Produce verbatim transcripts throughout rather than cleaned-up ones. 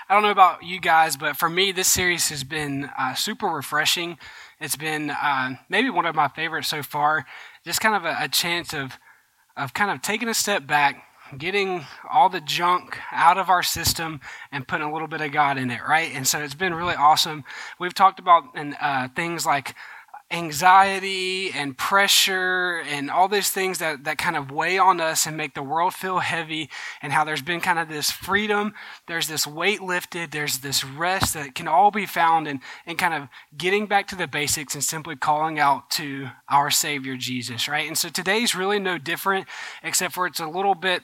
I don't know about you guys, but for me, this series has been uh, super refreshing. It's been uh, maybe one of my favorites so far. Just kind of a, a chance of of kind of taking a step back, getting all the junk out of our system and putting a little bit of God in it, right? And so it's been really awesome. We've talked about and uh, things like anxiety and pressure and all these things that, that kind of weigh on us and make the world feel heavy, and how there's been kind of this freedom, there's this weight lifted, there's this rest that can all be found in, in kind of getting back to the basics and simply calling out to our Savior Jesus, right? And so today's really no different, except for it's a little bit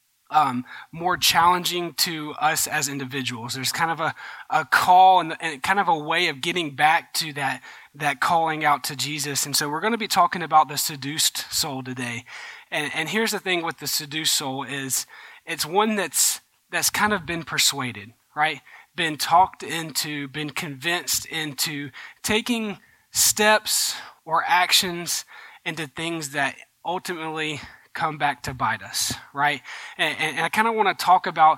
Um, more challenging to us as individuals. There's kind of a, a call and, and kind of a way of getting back to that that calling out to Jesus. And so we're going to be talking about the seduced soul today. And, and here's the thing with the seduced soul is it's one that's that's kind of been persuaded, right? Been talked into, been convinced into taking steps or actions into things that ultimately come back to bite us, right? And, and I kind of want to talk about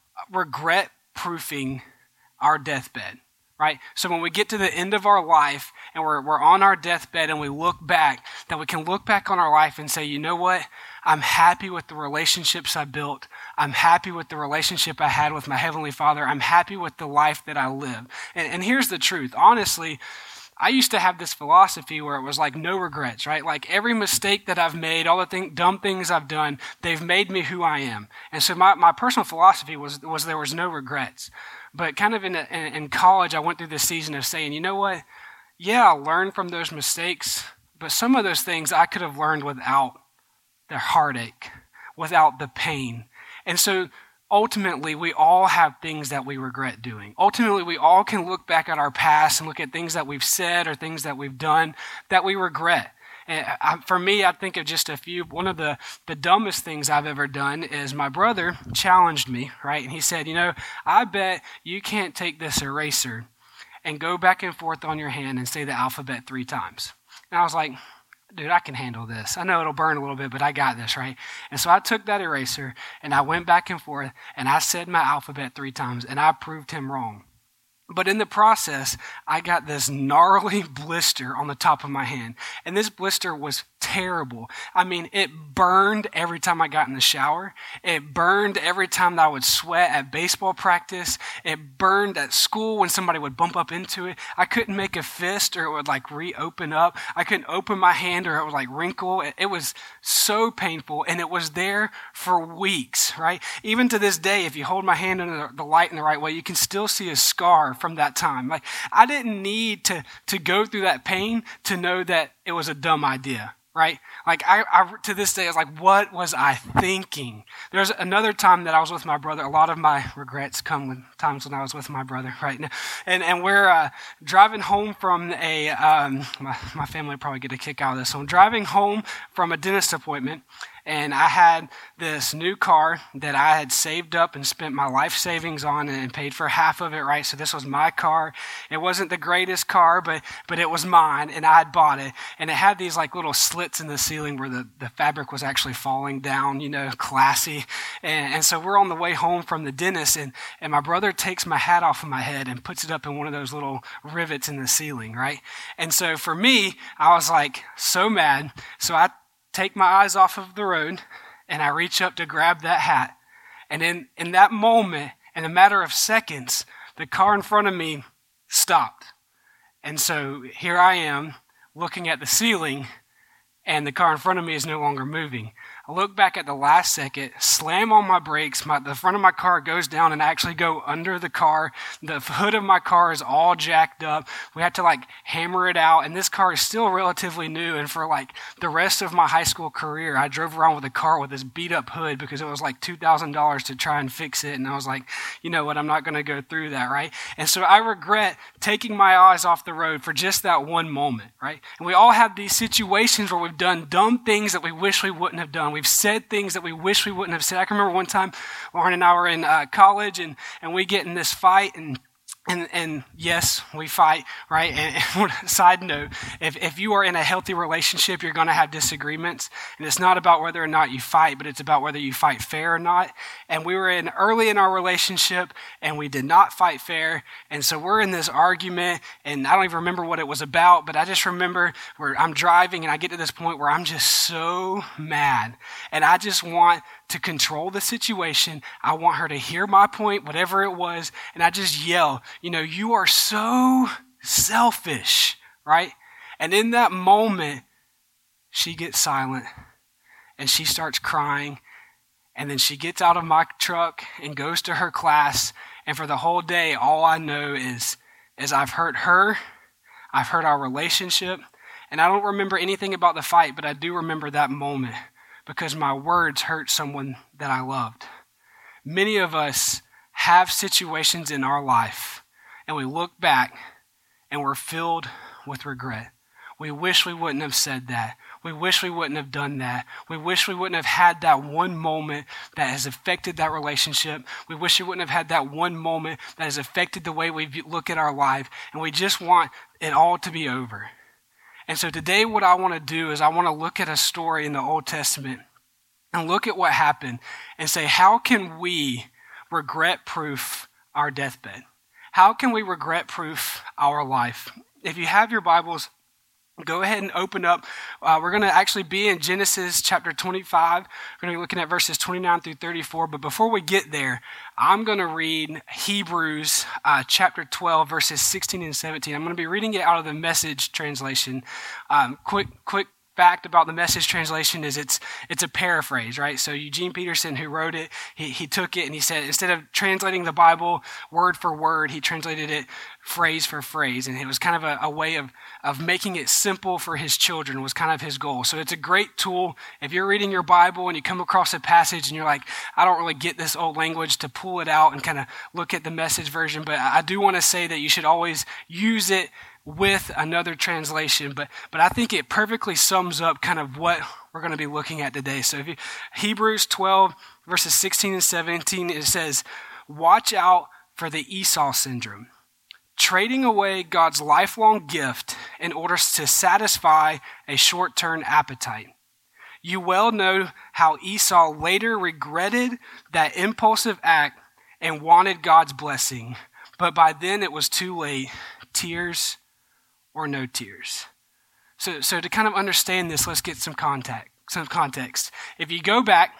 regret proofing our deathbed, right? So when we get to the end of our life and we're we're on our deathbed and we look back, that we can look back on our life and say, you know what? I'm happy with the relationships I built. I'm happy with the relationship I had with my Heavenly Father. I'm happy with the life that I live. And, and here's the truth. Honestly, I used to have this philosophy where it was like no regrets, right? Like every mistake that I've made, all the thing, dumb things I've done, they've made me who I am. And so my, my personal philosophy was was there was no regrets. But kind of in, a, in in college, I went through this season of saying, you know what? Yeah, I learned from those mistakes, but some of those things I could have learned without the heartache, without the pain. And so ultimately, we all have things that we regret doing. Ultimately, we all can look back at our past and look at things that we've said or things that we've done that we regret. And I, for me, I think of just a few. One of the, the dumbest things I've ever done is my brother challenged me, right? And he said, you know, I bet you can't take this eraser and go back and forth on your hand and say the alphabet three times. And I was like, dude, I can handle this. I know it'll burn a little bit, but I got this, right? And so I took that eraser and I went back and forth and I said my alphabet three times and I proved him wrong. But in the process, I got this gnarly blister on the top of my hand. And this blister was terrible. I mean, it burned every time I got in the shower. It burned every time that I would sweat at baseball practice. It burned at school when somebody would bump up into it. I couldn't make a fist or it would like reopen up. I couldn't open my hand or it would like wrinkle. It, it was so painful, and it was there for weeks, right? Even to this day, if you hold my hand under the light in the right way, you can still see a scar from that time. Like, I didn't need to, to go through that pain to know that it was a dumb idea. Right? Like, I, I, to this day, I was like, what was I thinking? There's another time that I was with my brother. A lot of my regrets come with times when I was with my brother, right? And, and we're uh, driving home from a, um, my, my family would probably get a kick out of this. So I'm driving home from a dentist appointment, and I had this new car that I had saved up and spent my life savings on and paid for half of it, right? So this was my car. It wasn't the greatest car, but but it was mine, and I had bought it. And it had these like little slits in the ceiling where the, the fabric was actually falling down, you know, classy. And, and so we're on the way home from the dentist, and, and my brother takes my hat off of my head and puts it up in one of those little rivets in the ceiling, right? And so for me, I was like so mad. So I take my eyes off of the road, and I reach up to grab that hat. And in, in that moment, in a matter of seconds, the car in front of me stopped. And so here I am looking at the ceiling, and the car in front of me is no longer moving. I look back at the last second, slam on my brakes, my, the front of my car goes down and I actually go under the car. The hood of my car is all jacked up. We had to like hammer it out, and this car is still relatively new, and for like the rest of my high school career, I drove around with a car with this beat up hood because it was like two thousand dollars to try and fix it, and I was like, you know what, I'm not going to go through that, right? And so I regret taking my eyes off the road for just that one moment, right? And we all have these situations where we've done dumb things that we wish we wouldn't have done. We've said things that we wish we wouldn't have said. I can remember one time Lauren and I were in uh, college, and, and we get in this fight, and And and yes, we fight, right? And, and side note, if, if you are in a healthy relationship, you're going to have disagreements. And it's not about whether or not you fight, but it's about whether you fight fair or not. And we were in early in our relationship, and we did not fight fair. And so we're in this argument, and I don't even remember what it was about, but I just remember where I'm driving, and I get to this point where I'm just so mad. And I just want to control the situation. I want her to hear my point, whatever it was, and I just yell, you know, you are so selfish, right? And in that moment, she gets silent, and she starts crying, and then she gets out of my truck and goes to her class, and for the whole day, all I know is, is I've hurt her, I've hurt our relationship, and I don't remember anything about the fight, but I do remember that moment, because my words hurt someone that I loved. Many of us have situations in our life, and we look back, and we're filled with regret. We wish we wouldn't have said that. We wish we wouldn't have done that. We wish we wouldn't have had that one moment that has affected that relationship. We wish we wouldn't have had that one moment that has affected the way we look at our life, and we just want it all to be over. And so today what I want to do is I want to look at a story in the Old Testament and look at what happened and say, how can we regret-proof our deathbed? How can we regret-proof our life? If you have your Bibles, go ahead and open up. Uh, we're going to actually be in Genesis chapter twenty-five. We're going to be looking at verses twenty-nine through thirty-four. But before we get there, I'm going to read Hebrews uh, chapter twelve, verses sixteen and seventeen. I'm going to be reading it out of the Message translation. Um, quick, quick fact about the Message translation is it's it's a paraphrase, right? So Eugene Peterson, who wrote it, he, he took it and he said, instead of translating the Bible word for word, he translated it phrase for phrase. And it was kind of a, a way of, of making it simple for his children was kind of his goal. So it's a great tool. If you're reading your Bible and you come across a passage and you're like, I don't really get this old language, to pull it out and kind of look at the Message version. But I do want to say that you should always use it with another translation, but but I think it perfectly sums up kind of what we're going to be looking at today. So if you, Hebrews twelve, verses sixteen and seventeen, it says, watch out for the Esau syndrome, trading away God's lifelong gift in order to satisfy a short-term appetite. You well know how Esau later regretted that impulsive act and wanted God's blessing, but by then it was too late. Tears or no tears. So, so to kind of understand this, let's get some context. Some context. If you go back,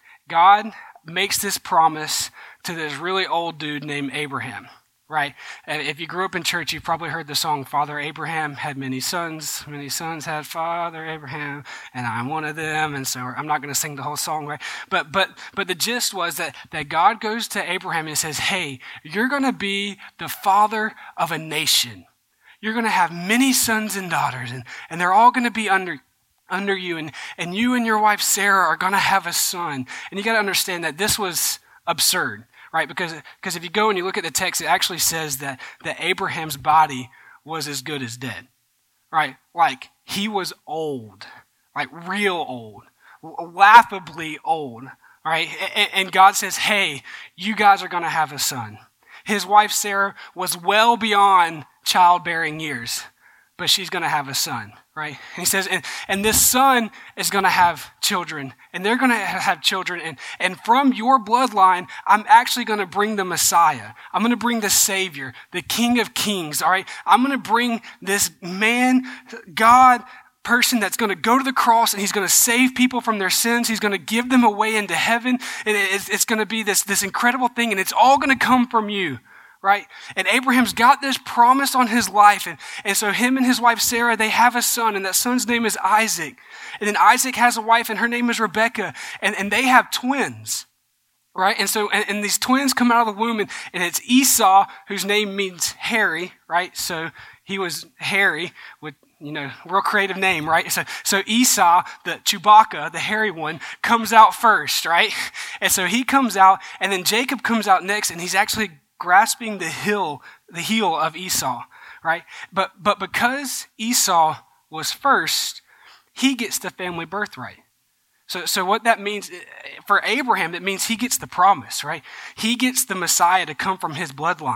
God makes this promise to this really old dude named Abraham, right? And if you grew up in church, you've probably heard the song, Father Abraham had many sons, many sons had Father Abraham, and I'm one of them. And so I'm not going to sing the whole song, right? But but but the gist was that, that God goes to Abraham and says, hey, you're going to be the father of a nation. You're going to have many sons and daughters, and, and they're all going to be under under you, and, and you and your wife Sarah are going to have a son. And you got to understand that this was absurd, right? Because because if you go and you look at the text, it actually says that, that Abraham's body was as good as dead, right? Like, he was old, like real old, laughably old, right? And, and God says, hey, you guys are going to have a son. His wife Sarah was well beyond childbearing years, but she's going to have a son, right? And he says, and, and this son is going to have children, and they're going to have children, and, and from your bloodline, I'm actually going to bring the Messiah. I'm going to bring the Savior, the King of Kings, all right? I'm going to bring this man, God, person that's going to go to the cross, and he's going to save people from their sins. He's going to give them a way into heaven, and it's, it's going to be this, this incredible thing, and it's all going to come from you. Right? And Abraham's got this promise on his life. And, and so him and his wife Sarah, they have a son, and that son's name is Isaac. And then Isaac has a wife, and her name is Rebekah. And, and they have twins. Right? And so, and, and these twins come out of the womb, and, and it's Esau, whose name means hairy, right? So he was hairy with, you know, real creative name, right? So, so Esau, the Chewbacca, the hairy one, comes out first, right? And so he comes out, and then Jacob comes out next, and he's actually grasping the heel, the heel of Esau, right? But but because Esau was first, he gets the family birthright. So so what that means for Abraham, it means he gets the promise, right? He gets the Messiah to come from his bloodline.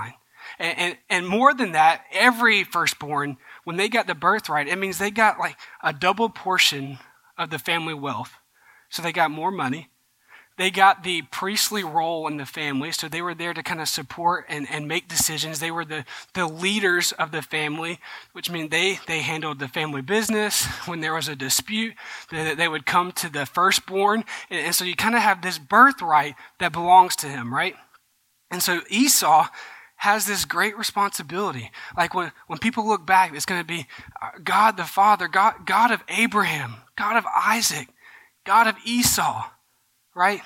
And, and, and more than that, every firstborn, when they got the birthright, it means they got like a double portion of the family wealth. So they got more money. They got the priestly role in the family, so they were there to kind of support and, and make decisions. They were the, the leaders of the family, which means they, they handled the family business. When there was a dispute, they, they would come to the firstborn. And, and so you kind of have this birthright that belongs to him, right? And so Esau has this great responsibility. Like when, when people look back, it's going to be God the Father, God, God of Abraham, God of Isaac, God of Esau. Right?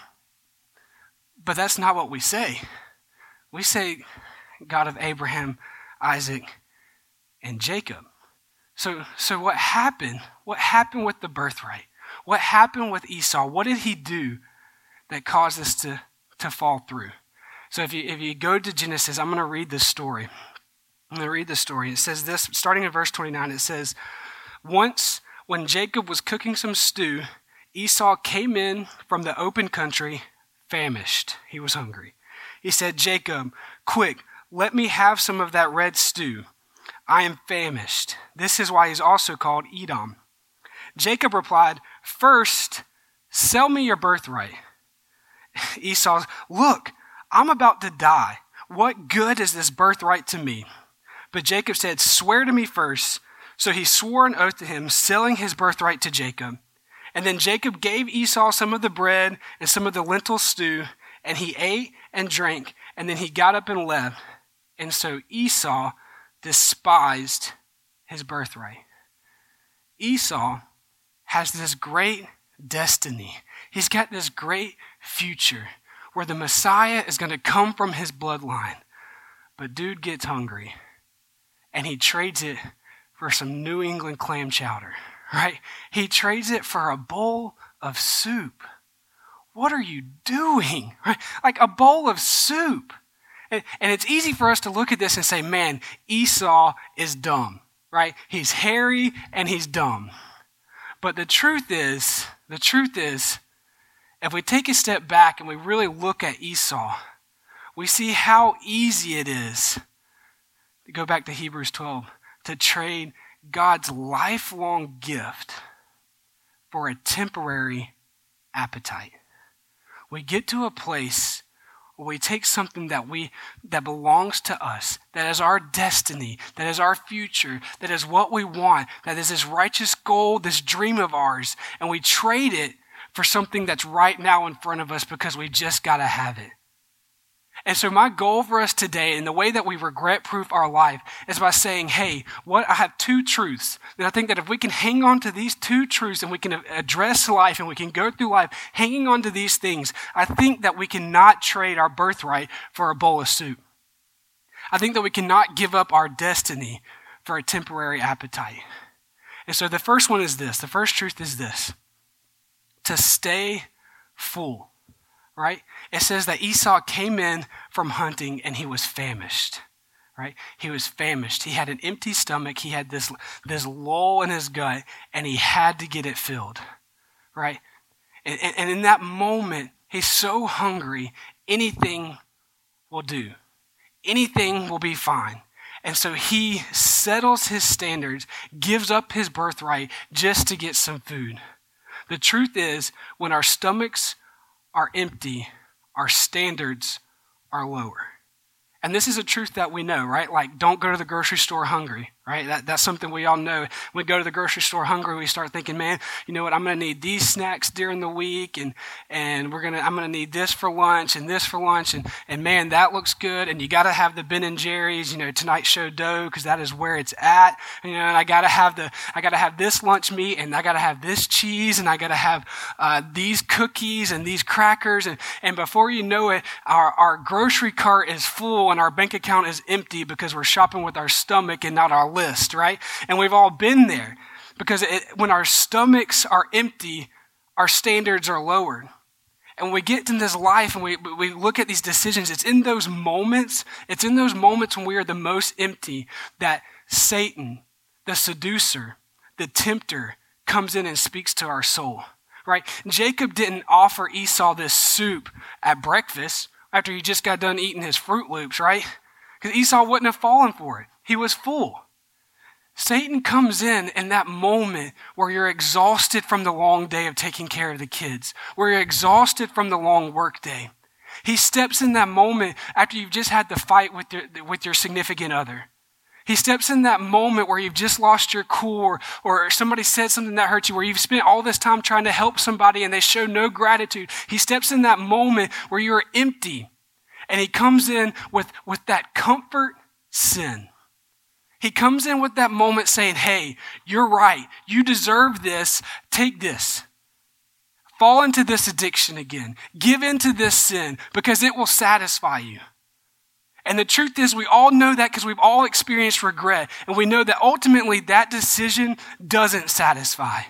But that's not what we say. We say God of Abraham, Isaac, and Jacob. So, so what happened? What happened with the birthright? What happened with Esau? What did he do that caused this to, to fall through? So if you if you go to Genesis, I'm going to read this story. I'm going to read the story. It says this, starting in verse twenty-nine, it says, "Once when Jacob was cooking some stew, Esau came in from the open country, famished." He was hungry. He said, "Jacob, quick, let me have some of that red stew. I am famished." This is why he's also called Edom. Jacob replied, "First, sell me your birthright." Esau, "Look, I'm about to die. What good is this birthright to me?" But Jacob said, "Swear to me first." So he swore an oath to him, selling his birthright to Jacob. And then Jacob gave Esau some of the bread and some of the lentil stew, and he ate and drank, and then he got up and left. And so Esau despised his birthright. Esau has this great destiny. He's got this great future where the Messiah is going to come from his bloodline. But dude gets hungry, and he trades it for some New England clam chowder. Right? He trades it for a bowl of soup. What are you doing? Right? Like a bowl of soup. And, and it's easy for us to look at this and say, man, Esau is dumb, right? He's hairy and he's dumb. But the truth is, the truth is, if we take a step back and we really look at Esau, we see how easy it is to go back to Hebrews twelve, to trade God's lifelong gift for a temporary appetite. We get to a place where we take something that we that belongs to us, that is our destiny, that is our future, that is what we want, that is this righteous goal, this dream of ours, and we trade it for something that's right now in front of us because we just got to have it. And so my goal for us today, and the way that we regret-proof our life, is by saying, hey, what I have two truths. And I think that if we can hang on to these two truths and we can address life and we can go through life hanging on to these things, I think that we cannot trade our birthright for a bowl of soup. I think that we cannot give up our destiny for a temporary appetite. And so the first one is this. The first truth is this. To stay full. Right? It says that Esau came in from hunting and he was famished. Right? He was famished. He had an empty stomach. He had this, this lull in his gut and he had to get it filled. Right? And, and, and in that moment, he's so hungry, anything will do. Anything will be fine. And so he settles his standards, gives up his birthright just to get some food. The truth is, when our stomachs are empty, our standards are lower. And this is a truth that we know, right? Like, don't go to the grocery store hungry, right? That, that's something we all know. When we go to the grocery store hungry, we start thinking, man, you know what? I'm going to need these snacks during the week, and and we're gonna, I'm going to need this for lunch and this for lunch, and and man, that looks good. And you got to have the Ben and Jerry's, you know, Tonight Show dough because that is where it's at. You know, and I got to have the, I got to have this lunch meat, and I got to have this cheese, and I got to have uh, these cookies and these crackers, and and before you know it, our our grocery cart is full. And our bank account is empty because we're shopping with our stomach and not our list, right? And we've all been there because it, when our stomachs are empty, our standards are lowered. And when we get in this life and we, we look at these decisions, it's in those moments, it's in those moments when we are the most empty that Satan, the seducer, the tempter, comes in and speaks to our soul, right? Jacob didn't offer Esau this soup at breakfast after he just got done eating his Fruit Loops, right? because Esau wouldn't have fallen for it. He was full. Satan comes in in that moment where you're exhausted from the long day of taking care of the kids, where you're exhausted from the long work day. He steps in that moment after you've just had the fight with your, with your significant other. He steps in that moment where you've just lost your cool, or, or somebody said something that hurt you, where you've spent all this time trying to help somebody and they show no gratitude. He steps in that moment where you're empty, and he comes in with, with that comfort sin. He comes in with that moment saying, hey, you're right. You deserve this. Take this. Fall into this addiction again. Give into this sin because it will satisfy you. And the truth is, we all know that because we've all experienced regret. And we know that ultimately that decision doesn't satisfy.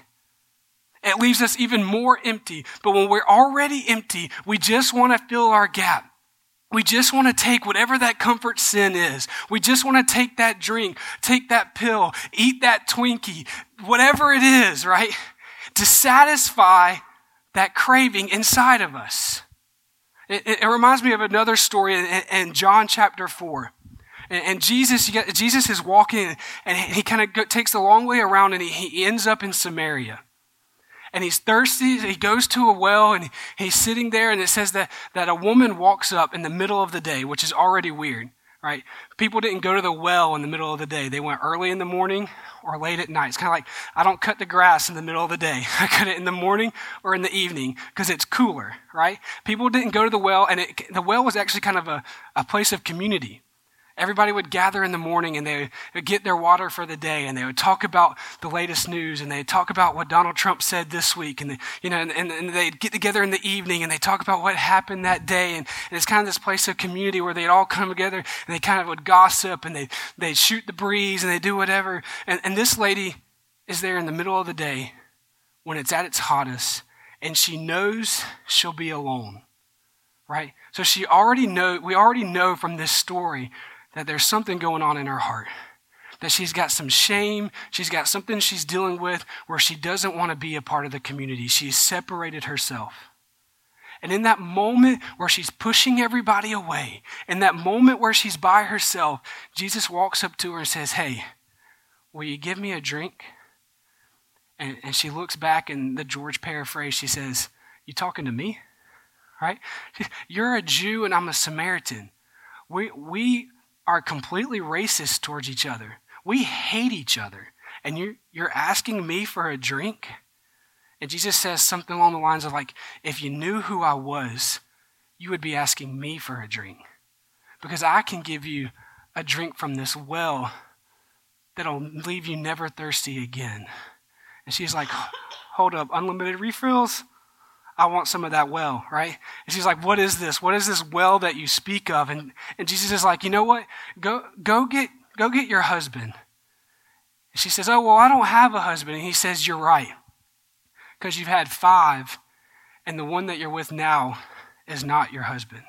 It leaves us even more empty. But when we're already empty, we just want to fill our gap. We just want to take whatever that comfort sin is. We just want to take that drink, take that pill, eat that Twinkie, whatever it is, right? To satisfy that craving inside of us. It, it, it reminds me of another story in, in John chapter four. And, and Jesus, you get, Jesus is walking, and he, he kind of takes the long way around, and he, he ends up in Samaria. And he's thirsty. He goes to a well, and he's sitting there, and it says that, that a woman walks up in the middle of the day, which is already weird, right? People didn't go to the well in the middle of the day. They went early in the morning or late at night. It's kind of like, I don't cut the grass in the middle of the day. I cut it in the morning or in the evening because it's cooler, right? People didn't go to the well, and it, the well was actually kind of a, a place of community. Everybody would gather in the morning, and they would get their water for the day, and they would talk about the latest news, and they'd talk about what Donald Trump said this week, and they, you know, and, and, and they'd get together in the evening, and they talk about what happened that day, and, and it's kind of this place of community where they'd all come together, and they kind of would gossip, and they they'd shoot the breeze, and they do whatever. And, and this lady is there in the middle of the day when it's at its hottest, and she knows she'll be alone, right? So she already know. We already know from this story that there's something going on in her heart, that she's got some shame, she's got something she's dealing with where she doesn't want to be a part of the community. She's separated herself. And in that moment where she's pushing everybody away, in that moment where she's by herself, Jesus walks up to her and says, hey, will you give me a drink? And, and she looks back, and the George paraphrase, she says, you talking to me? Right? You're a Jew and I'm a Samaritan. We, we, are completely racist towards each other. We hate each other. And you're, you're asking me for a drink? And Jesus says something along the lines of like, if you knew who I was, you would be asking me for a drink. Because I can give you a drink from this well that'll leave you never thirsty again. And she's like, hold up, unlimited refills? I want some of that well, right? And she's like, what is this? What is this well that you speak of? And, and Jesus is like, you know what? Go, go get, go get your husband. And she says, oh, well, I don't have a husband. And he says, you're right. Because you've had five, and the one that you're with now is not your husband.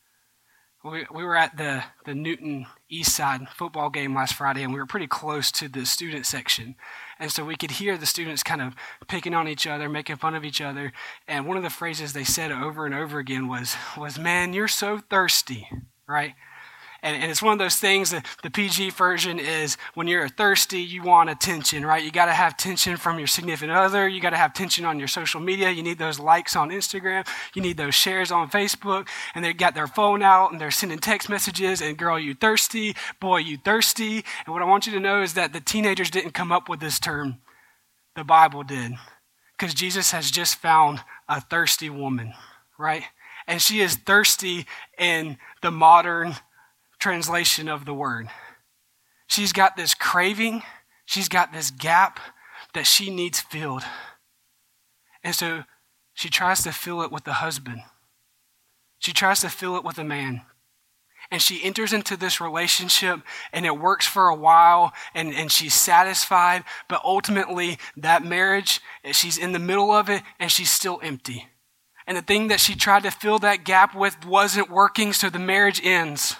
We, we were at the, the Newton East Side football game last Friday, and we were pretty close to the student section. And so we could hear the students kind of picking on each other, making fun of each other. And one of the phrases they said over and over again was, was man, you're so thirsty, right? And, and it's one of those things that the P G version is when you're thirsty, you want attention, right? You got to have attention from your significant other. You got to have attention on your social media. You need those likes on Instagram. You need those shares on Facebook. And they got their phone out and they're sending text messages and girl, you thirsty. Boy, you thirsty. And what I want you to know is that the teenagers didn't come up with this term. The Bible did. Because Jesus has just found a thirsty woman, right? And she is thirsty in the modern translation of the word. She's got this craving. She's got this gap that she needs filled. And so she tries to fill it with the husband. She tries to fill it with a man. And she enters into this relationship and it works for a while and, and she's satisfied. But ultimately that marriage, she's in the middle of it and she's still empty. And the thing that she tried to fill that gap with wasn't working, so the marriage ends.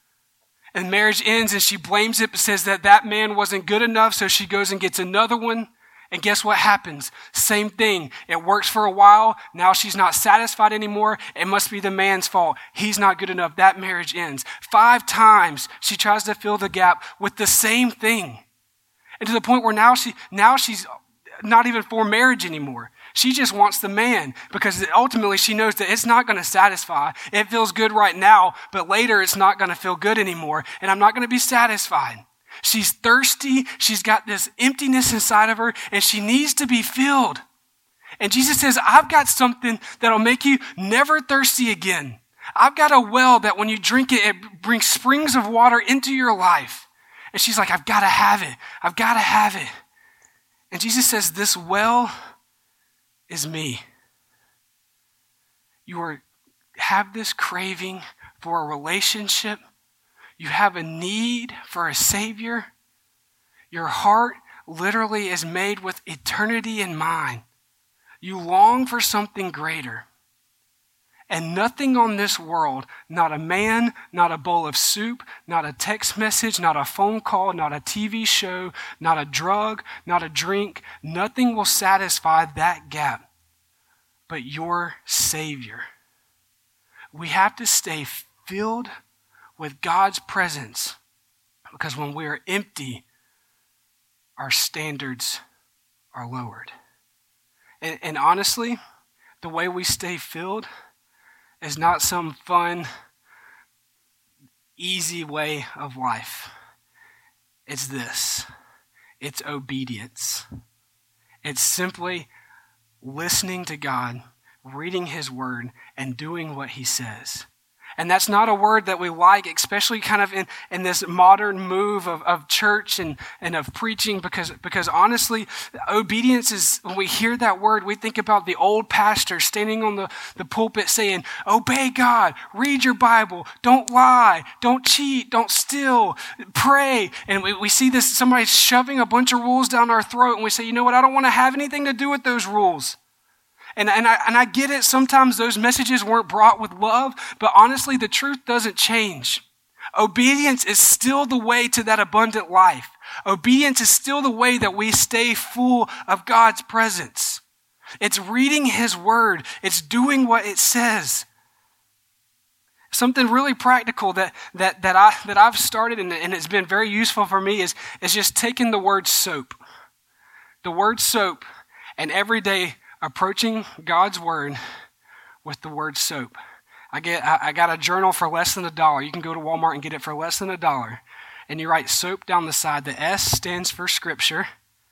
And marriage ends and she blames it, but says that that man wasn't good enough, so she goes and gets another one. And guess what happens? Same thing. It works for a while. Now she's not satisfied anymore. It must be the man's fault. He's not good enough. That marriage ends. Five times she tries to fill the gap with the same thing. And to the point where now she now she's not even for marriage anymore. She just wants the man because ultimately she knows that it's not going to satisfy. It feels good right now, but later it's not going to feel good anymore, and I'm not going to be satisfied. She's thirsty. She's got this emptiness inside of her, and she needs to be filled. And Jesus says, I've got something that'll make you never thirsty again. I've got a well that when you drink it, it brings springs of water into your life. And she's like, I've got to have it. I've got to have it. And Jesus says, this well is me. You are, have this craving for a relationship. You have a need for a Savior. Your heart literally is made with eternity in mind. You long for something greater. And nothing on this world, not a man, not a bowl of soup, not a text message, not a phone call, not a T V show, not a drug, not a drink, nothing will satisfy that gap but your Savior. We have to stay filled with God's presence, because when we are empty, our standards are lowered. And, and honestly, the way we stay filled is not some fun, easy way of life. It's this. It's obedience. It's simply listening to God, reading His Word, and doing what He says. And that's not a word that we like, especially kind of in, in this modern move of, of church and, and of preaching, because, because honestly, obedience is, when we hear that word, we think about the old pastor standing on the, the pulpit saying, obey God, read your Bible, don't lie, don't cheat, don't steal, pray. And we, we see this, somebody shoving a bunch of rules down our throat, and we say, you know what, I don't want to have anything to do with those rules. And, and, I, and I get it, sometimes those messages weren't brought with love, but honestly, the truth doesn't change. Obedience is still the way to that abundant life. Obedience is still the way that we stay full of God's presence. It's reading His Word. It's doing what it says. Something really practical that, that, that, I, that I've started and, and it's been very useful for me is, is just taking the word soap. The word soap, and every day approaching God's Word with the word soap. I get I, I got a journal for less than a dollar. You can go to Walmart and get it for less than a dollar. And you write soap down the side. The S stands for Scripture.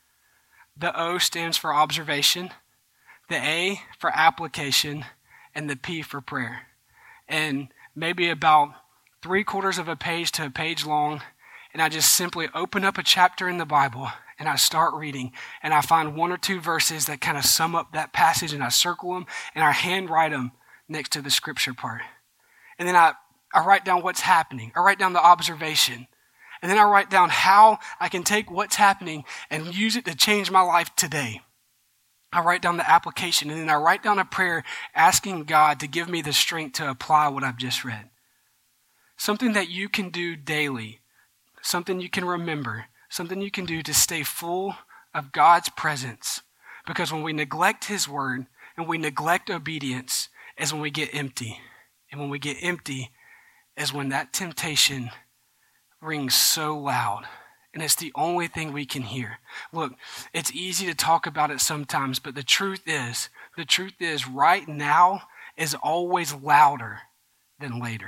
The O stands for observation. The A for application. And the P for prayer. And maybe about three quarters of a page to a page long. And I just simply open up a chapter in the Bible and I start reading, and I find one or two verses that kind of sum up that passage, and I circle them, and I handwrite them next to the scripture part. And then I, I write down what's happening. I write down the observation. And then I write down how I can take what's happening and use it to change my life today. I write down the application, and then I write down a prayer asking God to give me the strength to apply what I've just read. Something that you can do daily, something you can remember, something you can do to stay full of God's presence. Because when we neglect His Word and we neglect obedience is when we get empty. And when we get empty is when that temptation rings so loud. And it's the only thing we can hear. Look, it's easy to talk about it sometimes, but the truth is, the truth is right now is always louder than later.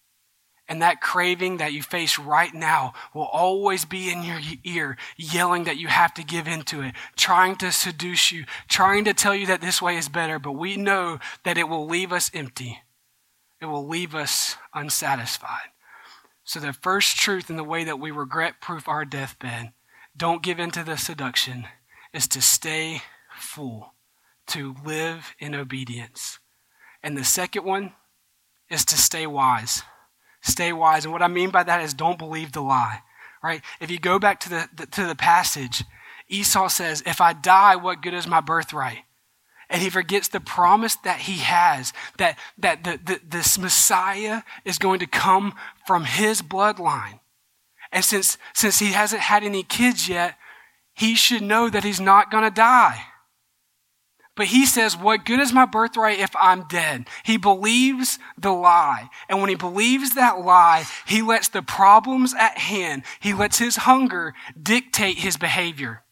And that craving that you face right now will always be in your ear, yelling that you have to give into it, trying to seduce you, trying to tell you that this way is better. But we know that it will leave us empty. It will leave us unsatisfied. So the first truth in the way that we regret-proof our deathbed, don't give in to the seduction, is to stay full, to live in obedience. And the second one is to stay wise. Stay wise. And what I mean by that is don't believe the lie, right? If you go back to the, the to the passage, Esau says, if I die, what good is my birthright? And he forgets the promise that he has, that, that the, the, this Messiah is going to come from his bloodline. And since, since he hasn't had any kids yet, he should know that he's not going to die. But he says, what good is my birthright if I'm dead? He believes the lie. And when he believes that lie, he lets the problems at hand, he lets his hunger dictate his behavior.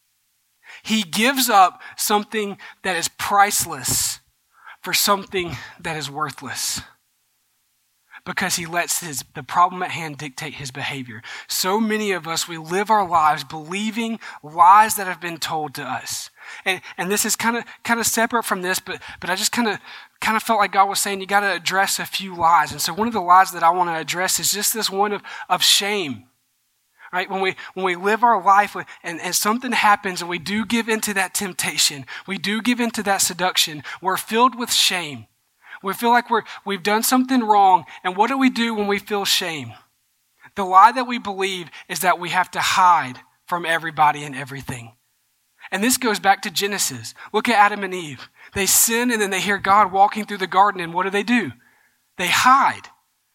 He gives up something that is priceless for something that is worthless, because he lets his the problem at hand dictate his behavior. So many of us, we live our lives believing lies that have been told to us. And and this is kind of kind of separate from this, but but I just kind of kind of felt like God was saying you got to address a few lies. And so one of the lies that I want to address is just this one of, of shame. Right? When we when we live our life with, and, and something happens and we do give into that temptation, we do give into that seduction, we're filled with shame. We feel like we're, we've done something wrong, and what do we do when we feel shame? The lie that we believe is that we have to hide from everybody and everything. And this goes back to Genesis. Look at Adam and Eve. They sin, and then they hear God walking through the garden, and what do they do? They hide.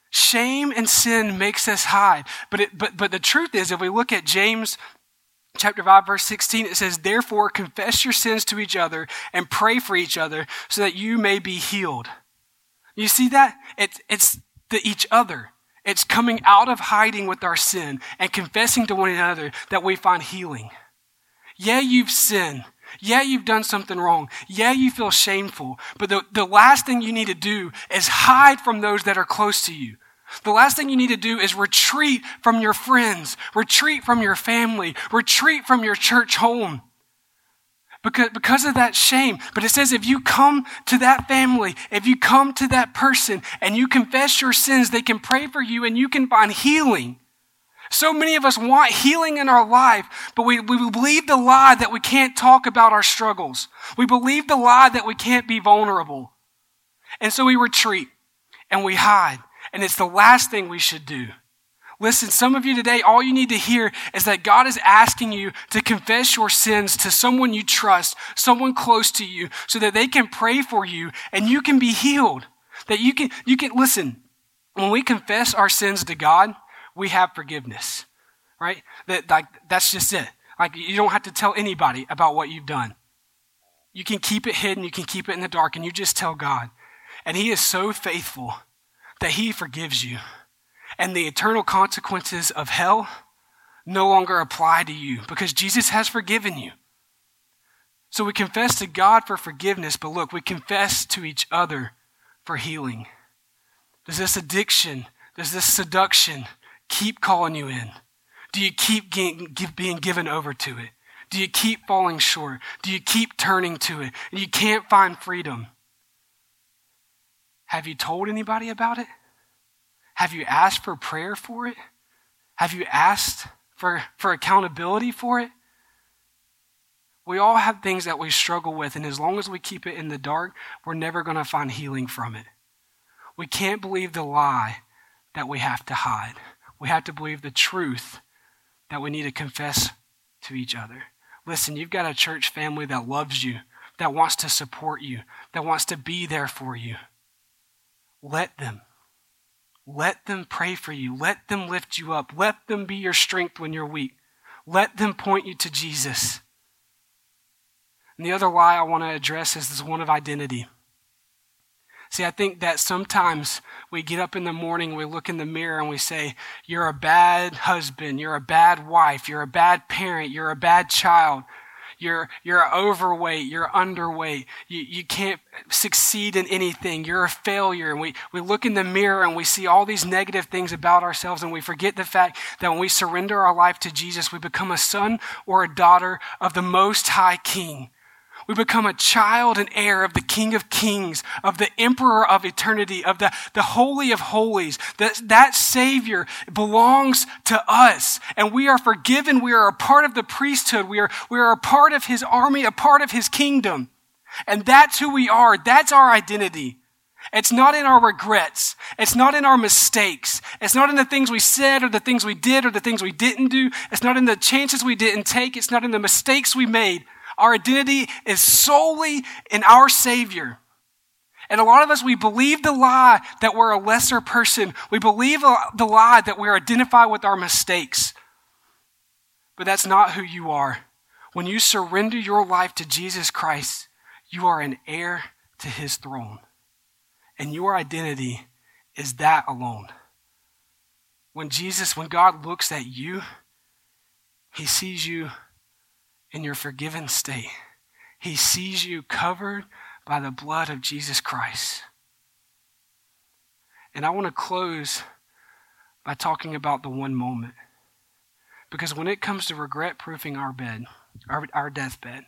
Shame and sin makes us hide. But it, but but the truth is, if we look at James chapter five, verse sixteen, it says, therefore confess your sins to each other and pray for each other so that you may be healed. You see that? It's, it's the each other. It's coming out of hiding with our sin and confessing to one another that we find healing. Yeah, you've sinned. Yeah, you've done something wrong. Yeah, you feel shameful. But the, the last thing you need to do is hide from those that are close to you. The last thing you need to do is retreat from your friends, retreat from your family, retreat from your church home. Because, because of that shame. But it says if you come to that family, if you come to that person and you confess your sins, they can pray for you and you can find healing. So many of us want healing in our life, but we, we believe the lie that we can't talk about our struggles. We believe the lie that we can't be vulnerable. And so we retreat and we hide. And it's the last thing we should do. Listen, some of you today, all you need to hear is that God is asking you to confess your sins to someone you trust, someone close to you, so that they can pray for you and you can be healed. That you can, you can, listen, when we confess our sins to God, we have forgiveness, right? That, like, that's just it. Like, you don't have to tell anybody about what you've done. You can keep it hidden, you can keep it in the dark, and you just tell God. And he is so faithful that he forgives you. And the eternal consequences of hell no longer apply to you because Jesus has forgiven you. So we confess to God for forgiveness, but look, we confess to each other for healing. Does this addiction, does this seduction keep calling you in? Do you keep getting, being given over to it? Do you keep falling short? Do you keep turning to it and you can't find freedom? Have you told anybody about it? Have you asked for prayer for it? Have you asked for, for accountability for it? We all have things that we struggle with, and as long as we keep it in the dark, we're never going to find healing from it. We can't believe the lie that we have to hide. We have to believe the truth that we need to confess to each other. Listen, you've got a church family that loves you, that wants to support you, that wants to be there for you. Let them. Let them pray for you. Let them lift you up. Let them be your strength when you're weak. Let them point you to Jesus. And the other lie I want to address is this one of identity. See, I think that sometimes we get up in the morning, we look in the mirror and we say, you're a bad husband, you're a bad wife, you're a bad parent, you're a bad child. You're you're overweight, you're underweight, you, you can't succeed in anything, you're a failure. And we, we look in the mirror and we see all these negative things about ourselves, and we forget the fact that when we surrender our life to Jesus, we become a son or a daughter of the Most High King. We become a child and heir of the King of Kings, of the Emperor of eternity, of the, the Holy of Holies. That, that Savior belongs to us, and we are forgiven. We are a part of the priesthood. We are, we are a part of his army, a part of his kingdom. And that's who we are. That's our identity. It's not in our regrets. It's not in our mistakes. It's not in the things we said or the things we did or the things we didn't do. It's not in the chances we didn't take. It's not in the mistakes we made. Our identity is solely in our Savior. And a lot of us, we believe the lie that we're a lesser person. We believe the lie that we're identified with our mistakes. But that's not who you are. When you surrender your life to Jesus Christ, you are an heir to his throne. And your identity is that alone. When Jesus, when God looks at you, he sees you in your forgiven state. He sees you covered by the blood of Jesus Christ. And I want to close by talking about the one moment. Because when it comes to regret-proofing our bed, our, our deathbed,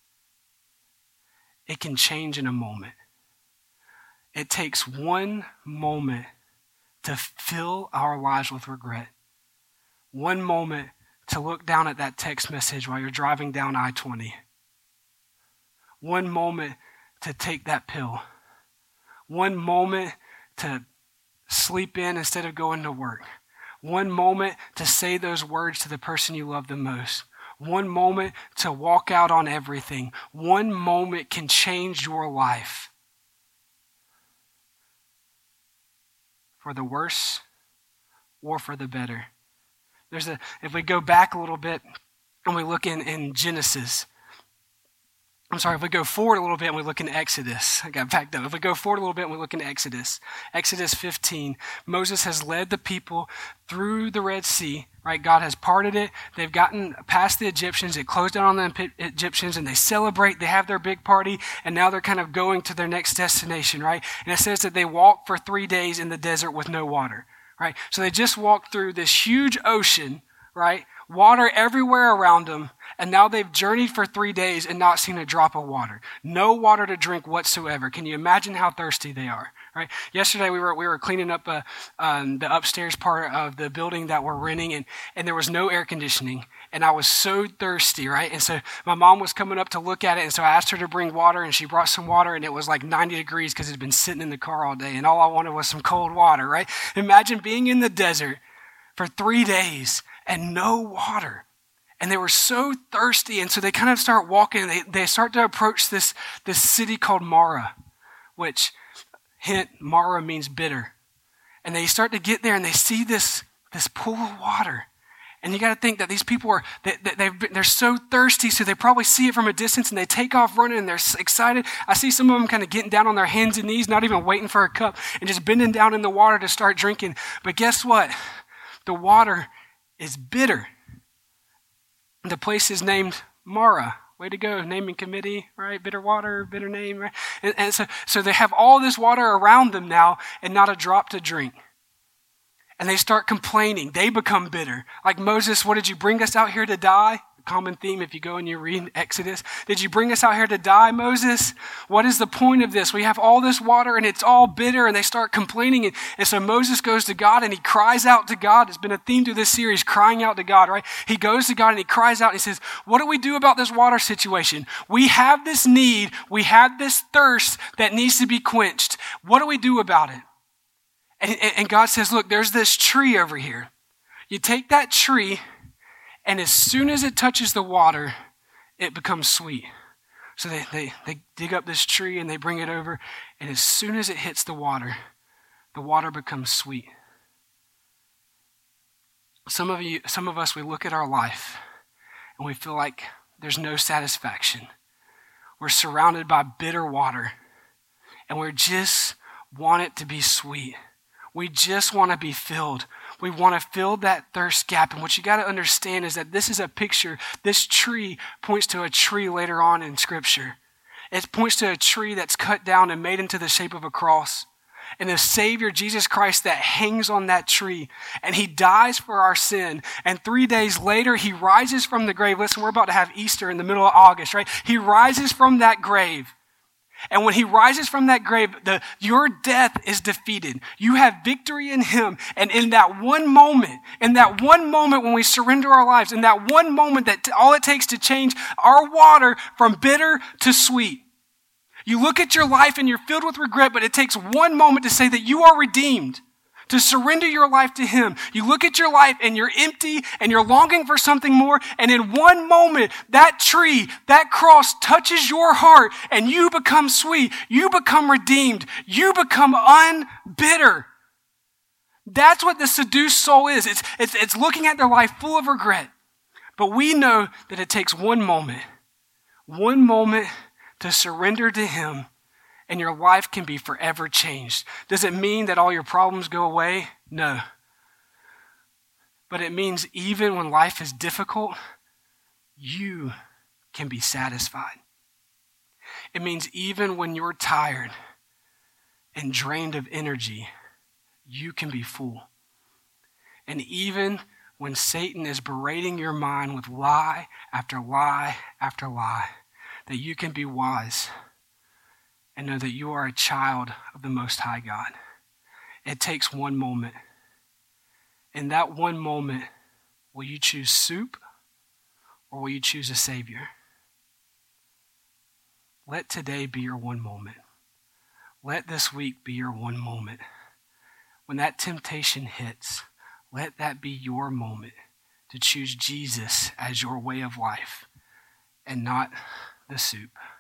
it can change in a moment. It takes one moment to fill our lives with regret. One moment to look down at that text message while you're driving down I twenty. One moment to take that pill. One moment to sleep in instead of going to work. One moment to say those words to the person you love the most. One moment to walk out on everything. One moment can change your life. For the worse or for the better. There's a, if we go back a little bit and we look in, in Genesis, I'm sorry, if we go forward a little bit and we look in Exodus, I got backed up. If we go forward a little bit and we look in Exodus, Exodus fifteen, Moses has led the people through the Red Sea, right? God has parted it. They've gotten past the Egyptians. It closed down on the Egyptians and they celebrate. They have their big party and now they're kind of going to their next destination, right? And it says that they walked for three days in the desert with no water, right? So they just walked through this huge ocean, right? Water everywhere around them. And now they've journeyed for three days and not seen a drop of water. No water to drink whatsoever. Can you imagine how thirsty they are? Right? Yesterday we were we were cleaning up uh, um, the upstairs part of the building that we're renting, and, and there was no air conditioning. And I was so thirsty, right? And so my mom was coming up to look at it, and so I asked her to bring water, and she brought some water, and it was like ninety degrees because it had been sitting in the car all day, and all I wanted was some cold water, right? Imagine being in the desert for three days and no water. And they were so thirsty, and so they kind of start walking, and they, they start to approach this, this city called Mara, which, hint, Mara means bitter. And they start to get there, and they see this, this pool of water. And you got to think that these people are, they, they've been, they're so thirsty, so they probably see it from a distance, and they take off running, and they're excited. I see some of them kind of getting down on their hands and knees, not even waiting for a cup, and just bending down in the water to start drinking. But guess what? The water is bitter. The place is named Mara. Way to go, naming committee, right? Bitter water, bitter name, right? And, and so, so they have all this water around them now and not a drop to drink. And they start complaining. They become bitter. Like Moses, what did you bring us out here to die? Common theme if you go and you read Exodus. Did you bring us out here to die, Moses? What is the point of this? We have all this water and it's all bitter, and they start complaining. And, and so Moses goes to God and he cries out to God. It's been a theme through this series, crying out to God, right? He goes to God and he cries out and he says, what do we do about this water situation? We have this need. We have this thirst that needs to be quenched. What do we do about it? And, and God says, look, there's this tree over here. You take that tree, and as soon as it touches the water, it becomes sweet. So they, they, they dig up this tree and they bring it over. And as soon as it hits the water, the water becomes sweet. Some of you, some of us, we look at our life and we feel like there's no satisfaction. We're surrounded by bitter water and we just want it to be sweet. We just want to be filled. We want to fill that thirst gap. And what you got to understand is that this is a picture. This tree points to a tree later on in Scripture. It points to a tree that's cut down and made into the shape of a cross. And the Savior, Jesus Christ, that hangs on that tree. And he dies for our sin. And three days later, he rises from the grave. Listen, we're about to have Easter in the middle of August, right? He rises from that grave. And when he rises from that grave, the, your death is defeated. You have victory in him. And in that one moment, in that one moment when we surrender our lives, in that one moment that t- all it takes to change our water from bitter to sweet. You look at your life and you're filled with regret, but it takes one moment to say that you are redeemed, to surrender your life to him. You look at your life and you're empty and you're longing for something more. And in one moment, that tree, that cross touches your heart and you become sweet. You become redeemed. You become unbitter. That's what the seduced soul is. It's, it's, it's looking at their life full of regret. But we know that it takes one moment, one moment to surrender to him, and your life can be forever changed. Does it mean that all your problems go away? No. But it means even when life is difficult, you can be satisfied. It means even when you're tired and drained of energy, you can be full. And even when Satan is berating your mind with lie after lie after lie, that you can be wise and know that you are a child of the Most High God. It takes one moment. In that one moment, will you choose soup or will you choose a Savior? Let today be your one moment. Let this week be your one moment. When that temptation hits, let that be your moment to choose Jesus as your way of life and not the soup.